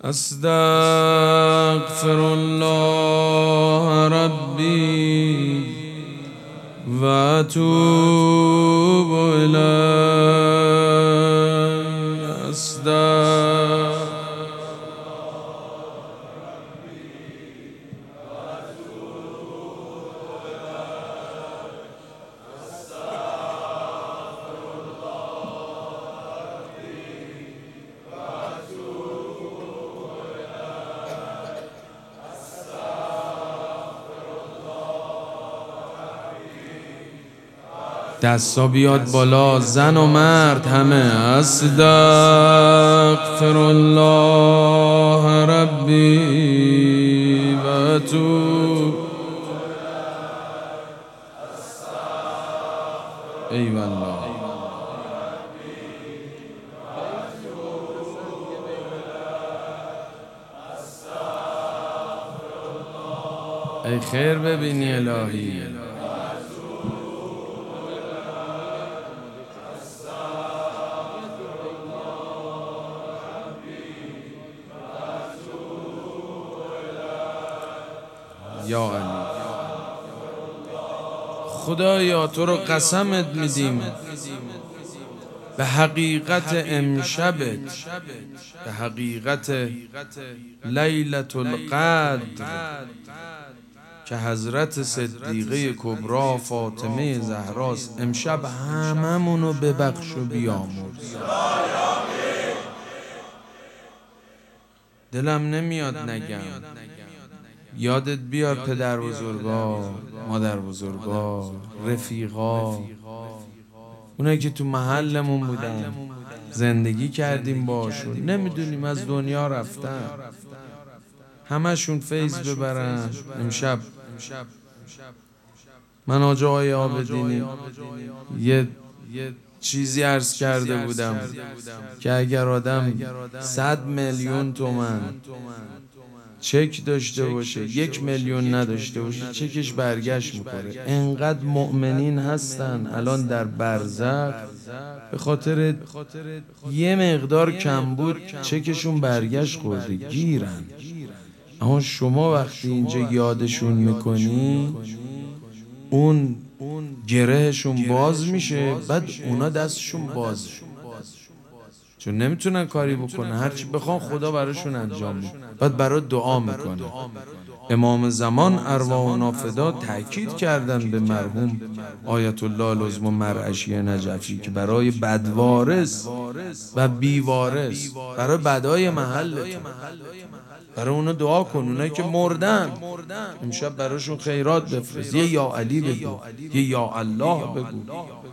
استغفر الله ربی و اتوب الیه. دستا بیاد بالا، زن و مرد همه. استغفر الله ربی و اتوب. ای والله. ای خیر ببینی الهی. یا علی، خدایا تو رو قسمت میدیم به حقیقت امشبت، به حقیقت لیلة القدر که حضرت صدیقه کبری فاطمه زهراست. امشب هممونو ببخش و بیامرز. دلم نمیاد نگم، یادت بیار پدر بزرگا، مادر بزرگا، رفیقا، اونایی که تو محلمون بودن، زندگی کردیم باشون، نمیدونیم از دنیا رفتن، همشون فیض ببرن. امشب من آقا آقای عابدینی یه چیزی عرض کرده بودم که اگر آدم 100 میلیون تومان چک داشته باشه، 1 میلیون نداشته باشه، چکش برگشت میکنه. انقدر مؤمنین هستن الان در برزخ به خاطر یه مقدار کم بود چکشون برگشت خورده، گیرن. اما شما وقتی اینجا یادشون میکنی اون گرهشون باز میشه، بعد اونا دستشون باز، چون نمیتونن کاری بکنن، هرچی بخوان خدا براشون انجام میده. بعد برای دعا میکنه. امام زمان ارواحنا فدا تأکید کردن به مرحوم آیت الله العظمی مرعشی نجفی که برای بدوارث و بیوارث، برای بدای محلتون، برای اونا دعا کن. اونایی که مردن امشب براشون خیرات بفرست. یه یا علی بگو، یه یا الله بگو.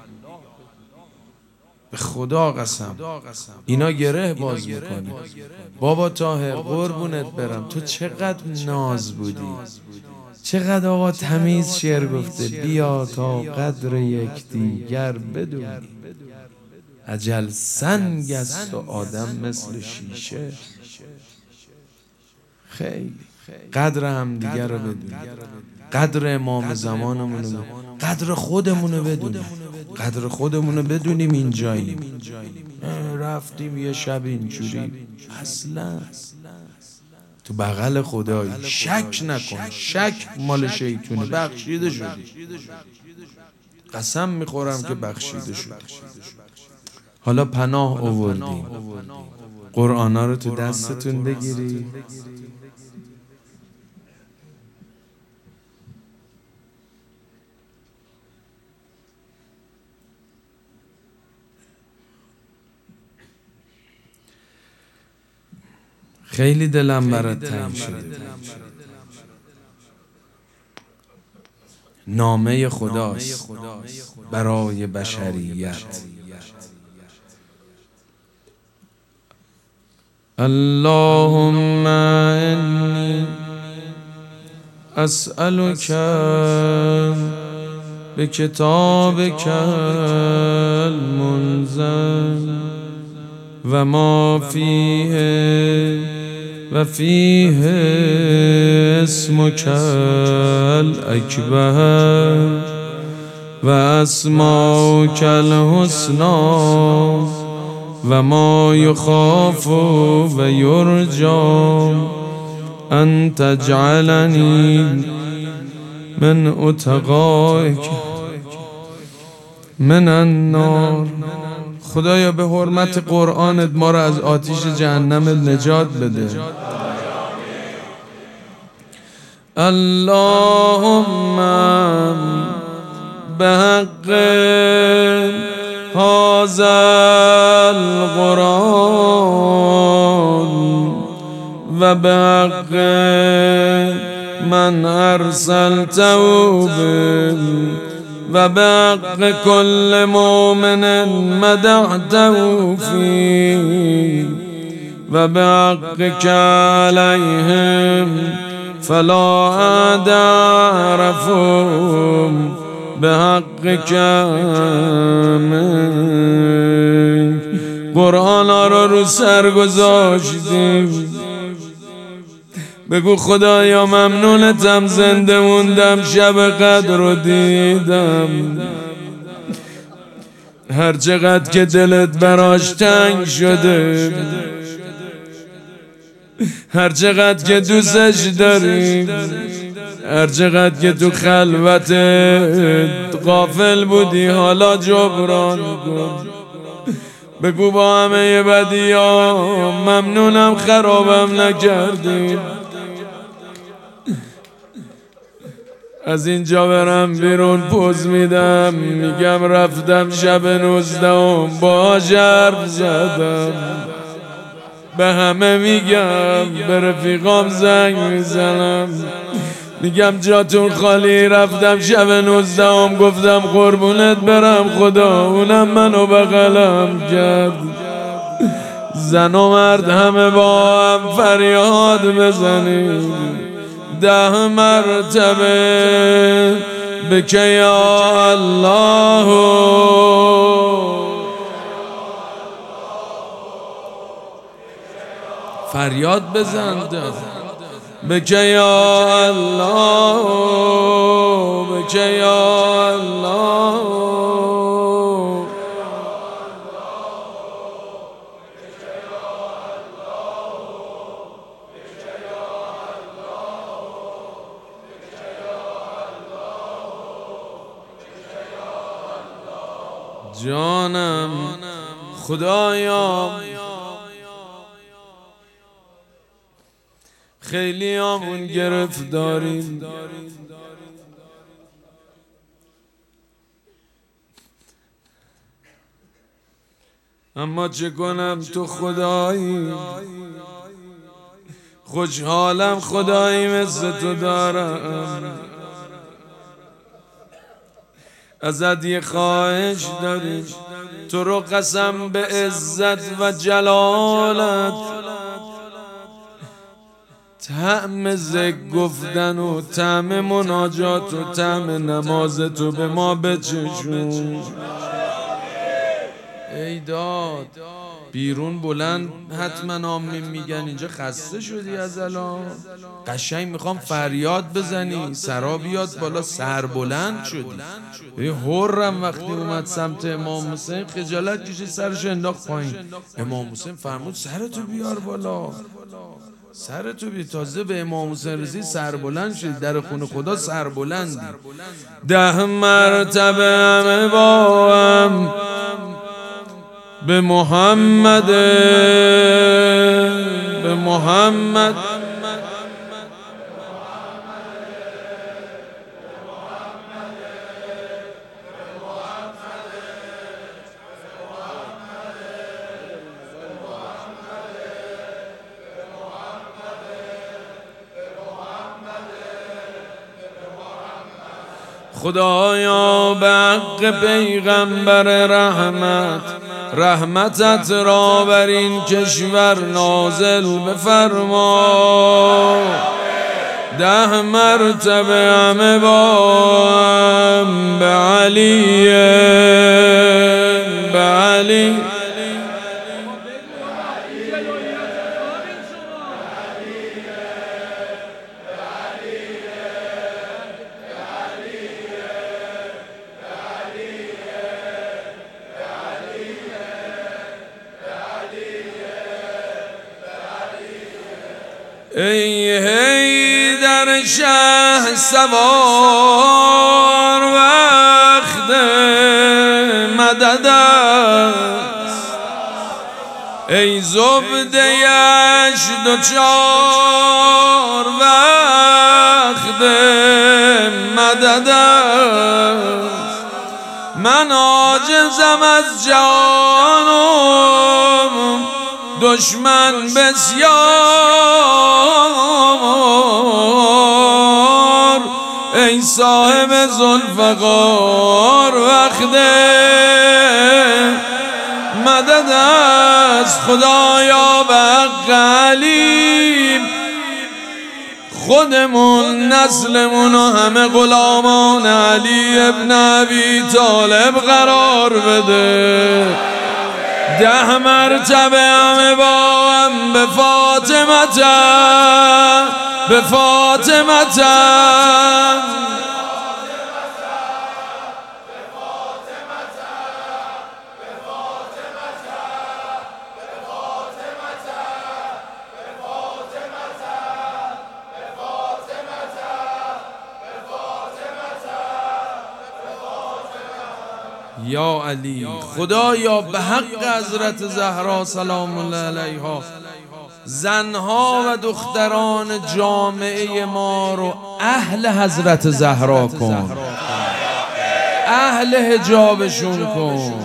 به خدا قسم اینا گره باز میکنه. بابا طاهر قربونت برم، تو چقدر ناز بودی، چقدر آقا تمیز شعر گفته. بیا تا قدر یکدیگر بدونیم، اجل سنگ است و آدم مثل شیشه. خیلی قدر همدیگر رو بدونیم، قدر امام زمانمون رو بدونیم، قدر خودمونو بدونیم، قدر خودمونو بدونیم. اینجاییم، رفتیم یه شب اینجوری، اصلا تو بغل خدایی. شک نکن، شک مال شیطونه. بخشیده شدی، قسم میخورم که بخشیده شدی. حالا پناه آوردیم، قرآنا رو تو دستتون بگیری. خیلی دلم برات تنگ شده. نامه خداست برای بشریت. اللهم انی اسألک بکتابک المنزل و ما فیه و فیه اسمک الاکبر و اسماک الحسنا و ما یخاف و یرجا ان تجعلنی من اتقائک من النار. خدایا به حرمت قرآنت ما را از آتش جهنم نجات بده. اللهم بحق هذا القرآن و بحق من ارسلته به و بحق كل مؤمن مدحته فيه و بحقك عليهم فلا أعرفهم بحقك منك. قرآن را رو سر گذاشتیم. بگو خدایا ممنونتم زنده موندم، شب قدر رو دیدم. هر چقدر که دلت براش تنگ شده، هر چقدر که دوستش داری، هر چقدر که تو خلوت غافل بودی، حالا جبران کن. بگو با همه بدی‌ها ممنونم خرابم نکردی. از اینجا برم بیرون پوز میدم، میگم رفتم شب 19 با حرف زدم. به همه میگم، به رفیقام زنگ میزنم، میگم جاتون خالی. رفتم شب 19 گفتم قربونت برم خدا، اونم منو بغلم کرد. زن و مرد همه با هم فریاد بزنیم 10 مرتبه بک یا الله. فریاد بزن بک یا الله، بک یا الله. جانم خدایا، خیلی همون گرفتاریم، اما چه کنم تو خدایی. خوشحالم خدایی مثل تو دارم. ازت یه خواهش داریم، تو رو قسم به عزت و جلالت، طعم ذکر گفتن و طعم مناجات و طعم نماز تو به ما بچشون. ای داد بیرون بلند حتما آمین میگن، اینجا خسته شدی از الان؟ قشنگ میخوام فریاد بزنی، سرا بیاد بالا، سر بلند شدی. هرم وقتی اومد سمت امام حسین خجالت کشید، سرش انداخت پایین. امام حسین فرمود سرتو بیار بالا، سرتو بی. تازه به امام حسین رسید سر بلند شد، در خونه خدا سر بلندی. 10 مرتبه همه با هم به محمد، به محمد. خدایا به حق پیغمبر رحمت، رحمتت را بر این کشور نازل بفرما. 10 مرتبه همه با هم به علی، به علی. ای در شه سوار وقت مدد است، ای زبده‌اش دوچار وقت مدد است. من عاجزم از جانم دشمن بسیار، ای صاحب ذوالفقار وقت مدد است. خدایا به حق علی خودمون نسلمون و همه غلامان علی ابن ابی طالب قرار بده. 10 مرتبه همه با هم به فاطمه به فاطمه یا علی. خدایا به حق حضرت زهرا سلام الله علیها زنها و دختران جامعه ما رو اهل حضرت زهرا کن، اهل حجابشون کن.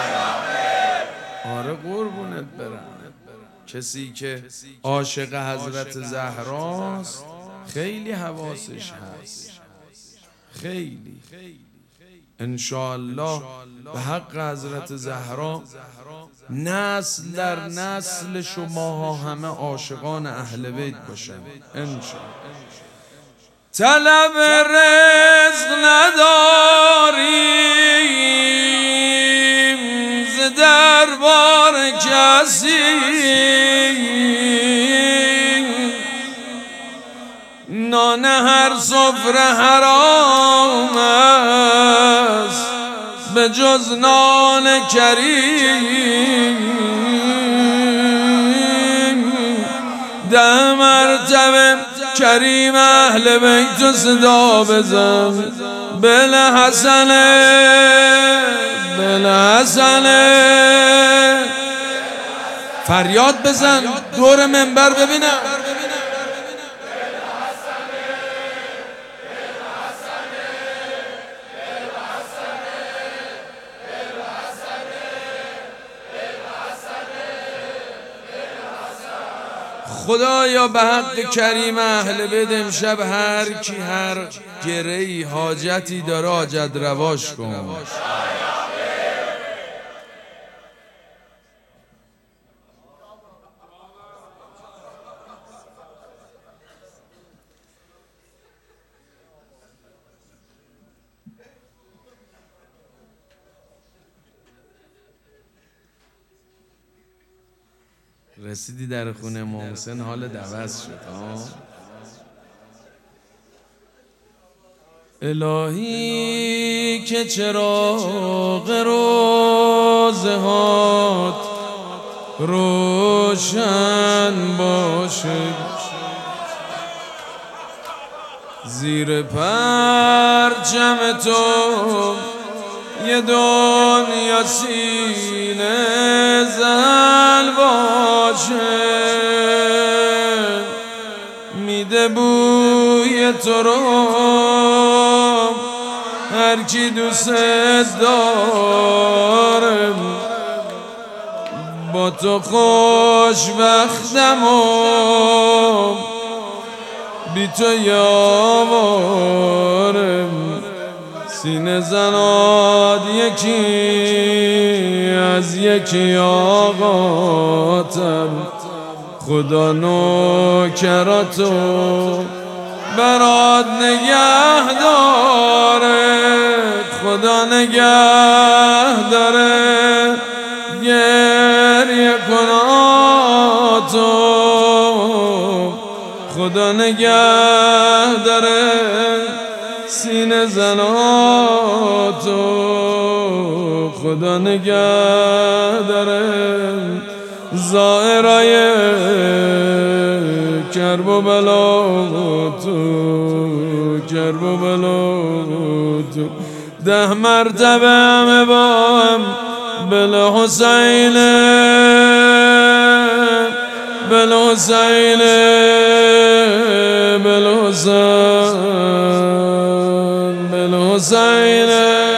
آره قربونت برم. کسی که عاشق حضرت زهراست خیلی حواسش هست، خیلی. انشاءالله به حق حضرت زهرا نسل در نسل شماها همه عاشقان اهل بیت باشن انشاءالله. طلب رزق نداریم ز دربار کسی، نان هر سفره حرام است به جز نان کریم. 10 مرتبه کریم اهل بیت و صدا بزن. بلحسنه بلحسنه فریاد بزن دور منبر ببینم. خدایا به حق کریم اهل بیت امشب هر کی هر گره‌ای حاجتی داره حاجت رواش کن. رسیدی در خونه محسن حال عوض شد ها. الهی که چراغ روزهات روشن باشه، زیر پرچم تو یه دنیا سینه زن باشه، میده بوی تو رو هر کی دوست داره. با تو خوشبختم و بی تو یاوارم. سینه زناد یکی از یکی آقاتم، خدا نوکراتو برات نگه داره، خدا نگه داره. گریه کناتو خدا نگه داره، سینه زناتو خدا نگه داره. زائرای کرب و بلا تو، کرب و بلا تو. 10 مرتبه همه با هم بالحسین، بالحسین، بالحسین، بالحسین.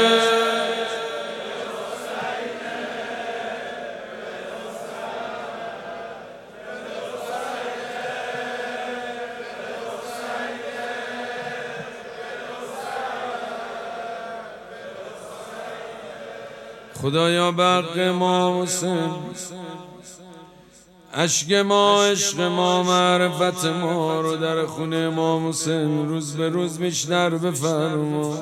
خدایا برق ما حسین، اشک ما، عشق ما، معرفت ما رو در خونه امام حسین روز به روز بیشتر بفرما.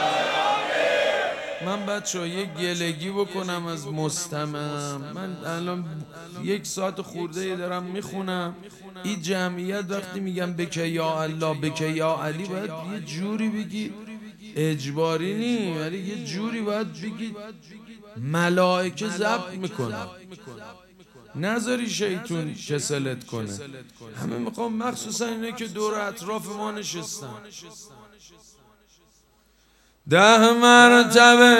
من بچه‌ها یه گلگی بکنم از مستمعم. من الان 1 ساعت خورده دارم میخونم. این جمعیت وقتی میگم بکه یا الله، بکه یا علی، باید یه جوری بگی، اجباری نی، ولی یه جوری باید بگی ملائکه ضبط میکنن، نذاری شیطون کسلت کنه. همه میخوام، مخصوصا اینه که دور اطراف ما نشستن. 10 مرتبه،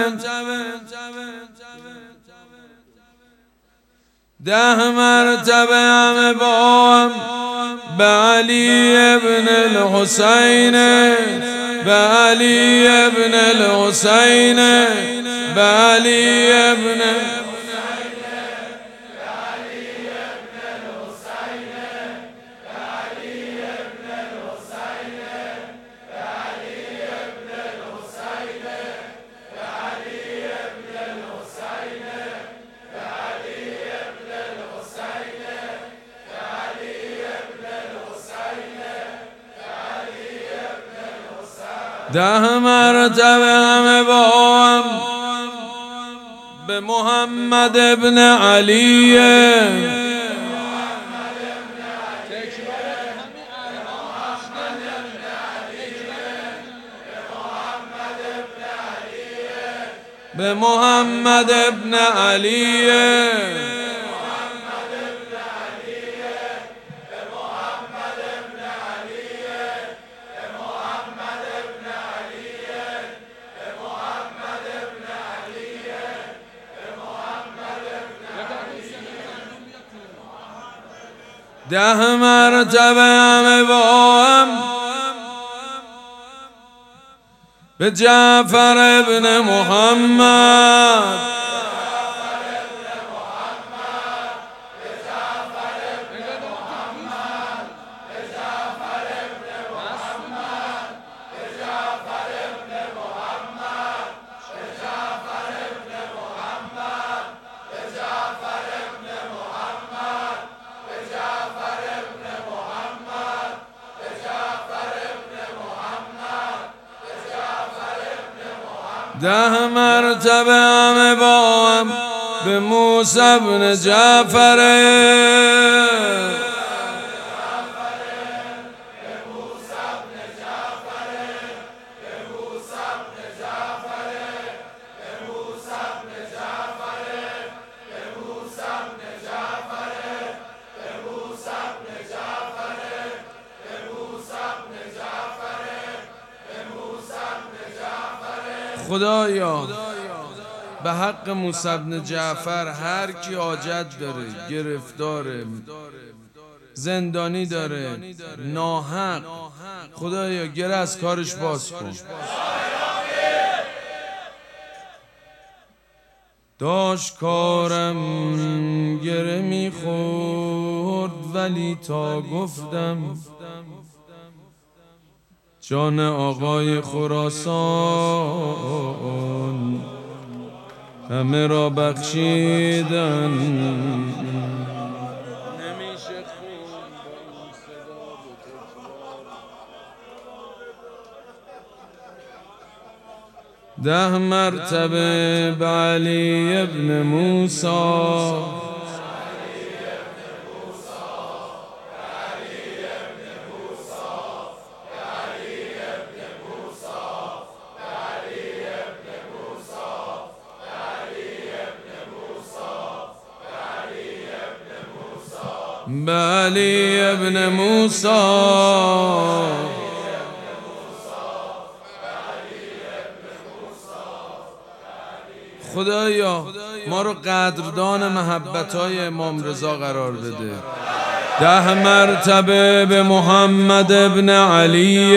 10 مرتبه همه با هم به علی ابن الحسین، به علی ابن الحسین، به علی ابن ده مرتبه همه با هم به محمد ابن علی، به محمد ابن علی، ده مرتبه همه با هم به جعفر ابن محمد، ده مرتبه همه با هم به موسی بن جعفر، خدایا به حق موسی بن جعفر هر کی حاجت داره، گرفتاره، زندانی داره، ناحق، خدایا گره از کارش باز کن. داشت کارم گره میخورد ولی تا گفتم جان آقای خراسان همه را بخشیدن. ده مرتبه به علی ابن موسی، به علی ابن موسی خدایا ما رو قدردان محبت‌های امام رضا قرار بده. 10 مرتبه به محمد ابن علی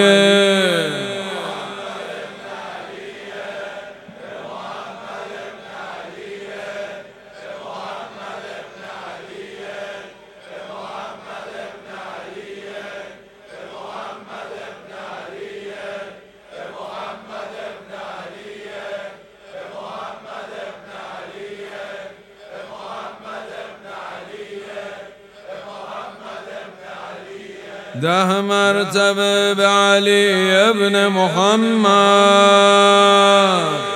ده مرتبه به علی ابن محمد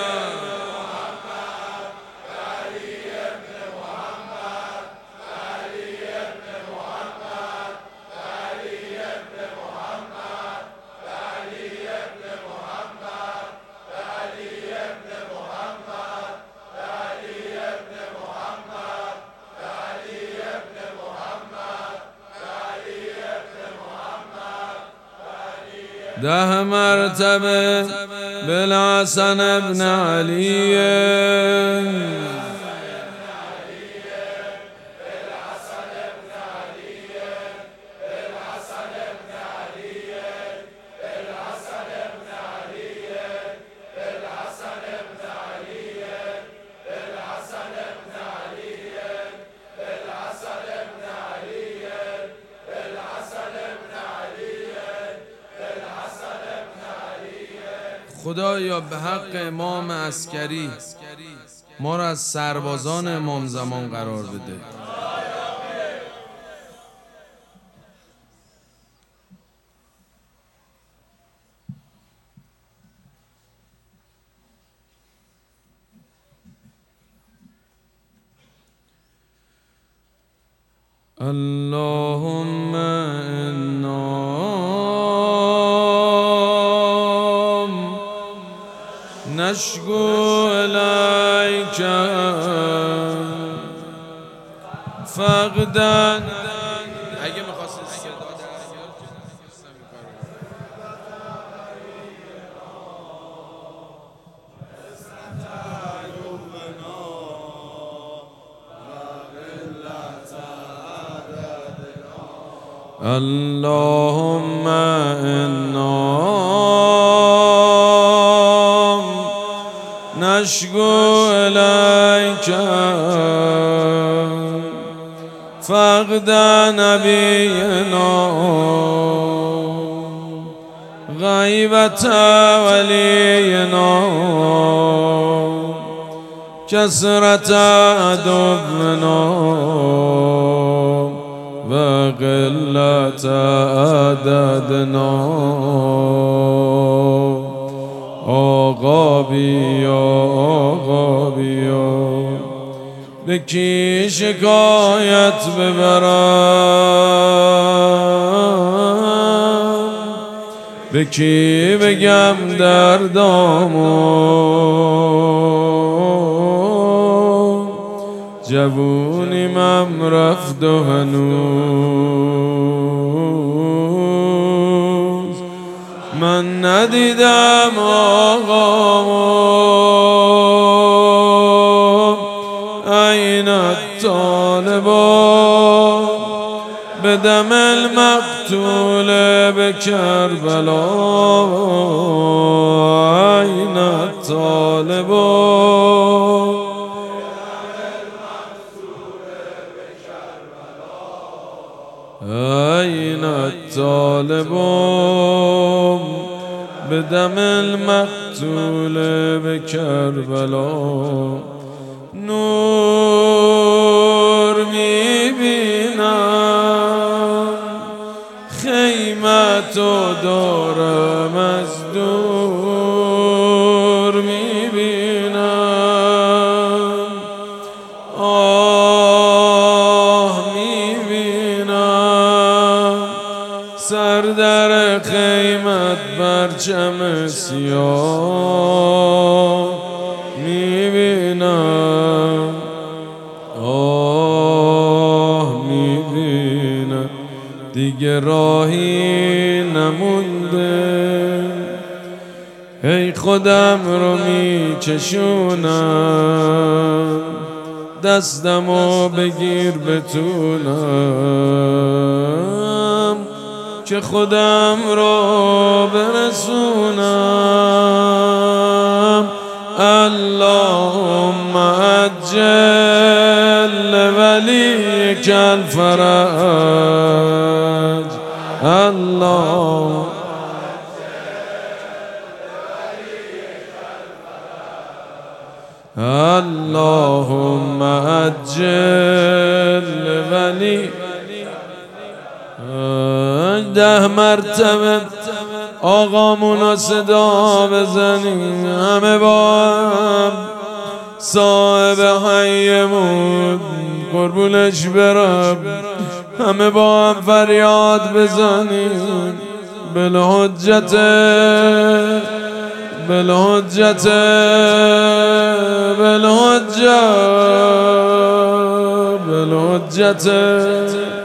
ده مرتبه بالحسن ابن علی خدایا به حق امام عسکری ما را از سربازان امام زمان قرار بده. اللهم انا نشکو الیک فقدن. اگه میخواستید اللهم انا نشکو الیک فقد نبینا غیبت ولینا کثرت عدونا و قلت عددنا. آقا بیا به کی شکایت ببرم، به کی بگم دردامو، جوونیم رفت و هنوز من ندیدم آقامو. این الطالبا به دم المقتول به کربلا. این الطالبا این الطالبون به دم المقتول به کربلا. نور میبینم خیمت و دارم از دور میبینم، سر در خیمت برچم سیاه میبینم، میبینم. دیگه راهی نمونده، ای خودم رو میچشونم، دستمو بگیر بتونم که خودم رو برسونم. اللهم عجل ولیک الفرج. اللهم عجل ولی 10 مرتبه آقامونو صدا بزنیم، همه با هم صاحب حیمون قربونش برم، همه با هم فریاد بزنیم بالحجت بالحجت بالحجت بالحجت